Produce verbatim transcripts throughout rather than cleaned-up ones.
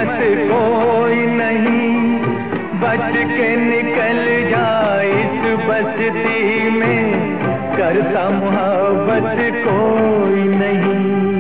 कीमत कोई नहीं, बच के निकल जाए इस बस्ती में, करता मोहब्बत कोई नहीं।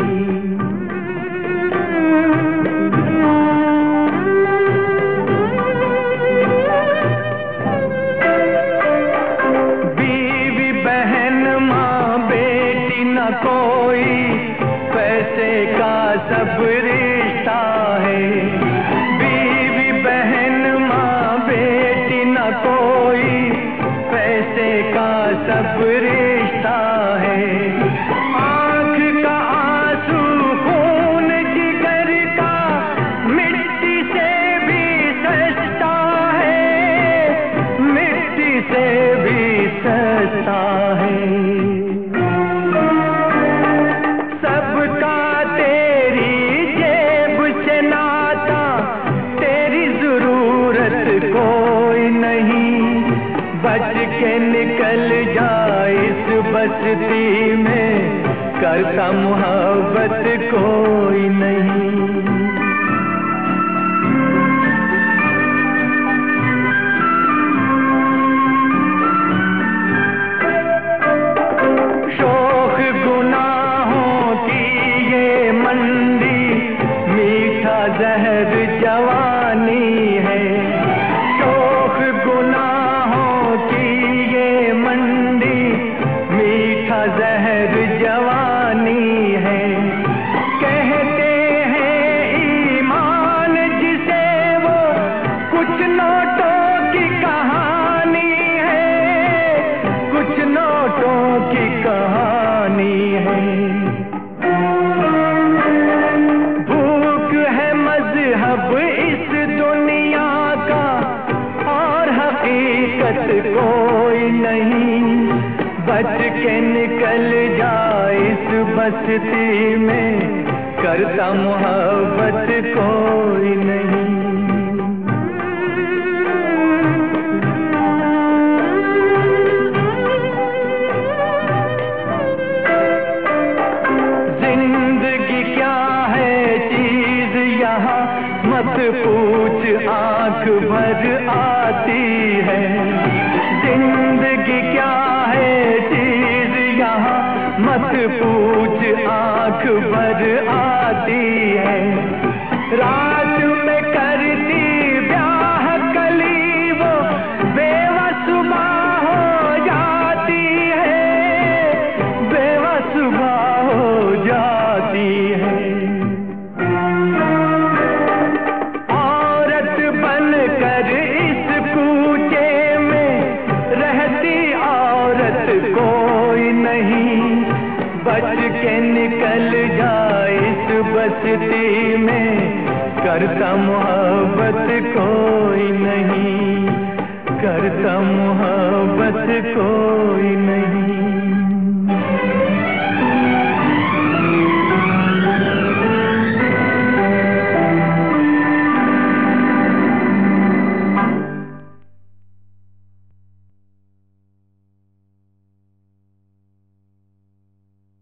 बीवी बहन माँ बेटी न कोई, पैसे का सब रिश्ता है। बीवी बहन माँ बेटी न कोई, पैसे का सब रिश्ता है। आँख का आंसू खून जिगर का, मिट्टी से भी सस्ता है, मिट्टी से भी सस्ता है। सबका तेरी जेब से नाता, तेरी जरूरत कोई नहीं, बच के निकल जाए इस बस्ती में, करता मोहब्बत कोई नहीं। शौक गुनाहों की ये मंडी, मीठा जहर जवानी है। शौक गुनाहों की ये मंडी, मीठा जहर जवानी है। कहते हैं ईमान जिसे वो, कुछ नोटों की कहानी है, कुछ नोटों की कहानी है। भूख है मजहब इस दुनिया का, और हकीकत कोई नहीं, बच के निकल जाए इस बस्ती में, करता मोहब्बत कोई नहीं। जिंदगी क्या है चीज यहाँ, मत पूछ आंख भर आती है। जिंदगी क्या है चीज यहाँ, मत पूछ आंख भर आती है। रात में करती ब्याह कली वो, बेवसुबा हो जाती है, बेवसुबा हो जाती है। औरत बनकर इस कूचे में, रहती औरत कोई नहीं, बच के निकल जाए इस बस्ती में, करता मोहब्बत कोई नहीं, करता मोहब्बत कोई नहीं।